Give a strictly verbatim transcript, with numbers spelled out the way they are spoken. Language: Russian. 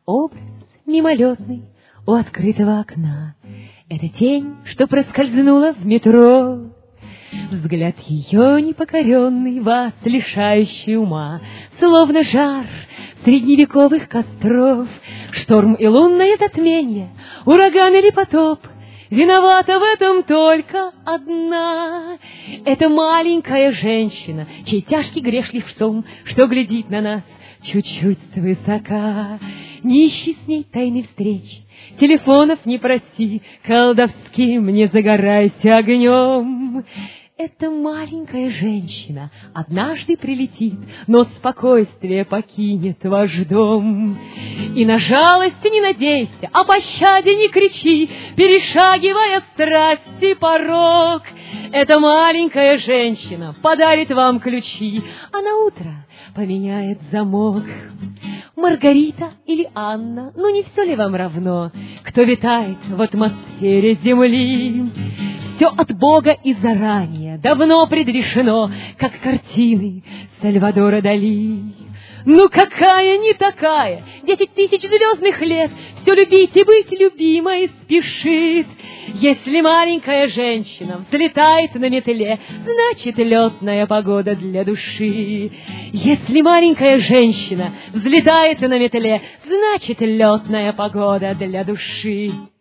Образ мимолетный у открытого окна. Это тень, что проскользнула в метро. Взгляд ее непокоренный, вас лишающий ума, словно жар средневековых костров. Шторм и лунное затмение, ураган или потоп, виновата в этом только одна. Это маленькая женщина, чей тяжкий грех лишь в том, что глядит на нас чуть-чуть свысока. Не ищи с ней тайной встречи, телефонов не проси, колдовским не загорайся огнем. Эта маленькая женщина однажды прилетит, но спокойствие покинет ваш дом. И на жалость не надейся, о пощаде не кричи, перешагивая страсти порог. Эта маленькая женщина подарит вам ключи, а на утро поменяет замок. Маргарита или Анна, ну не все ли вам равно, кто витает в атмосфере земли? Все от Бога и заранее давно предрешено, как картины Сальвадора Дали. Ну какая не такая, десять тысяч звездных лет, все любить и быть любимой спешит. Если маленькая женщина взлетает на метле, значит летная погода для души. Если маленькая женщина взлетает на метле, значит летная погода для души.